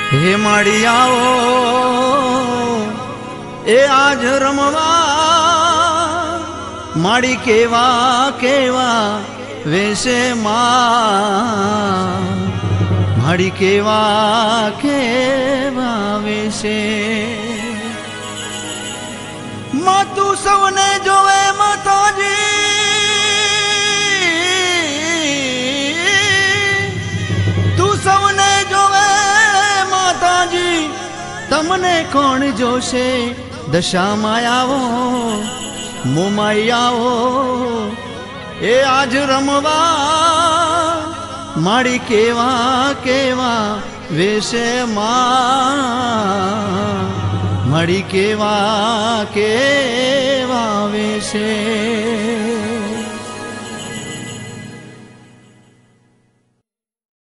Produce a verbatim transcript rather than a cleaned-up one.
હે માડી આવો એ આજ રમવા માડી કેવા કેવા વેશે માં માડી કેવા કેવા વેશે માં તું સૌને જોવે માતાજી તું સૌને જોવે માતાજી તમને કોણ જોશે દશામાં આવો મોમાઈ આવો એ આજ રમવા માડી કેવા કેવા વેશે માં માડી કેવા કેવા વેશે।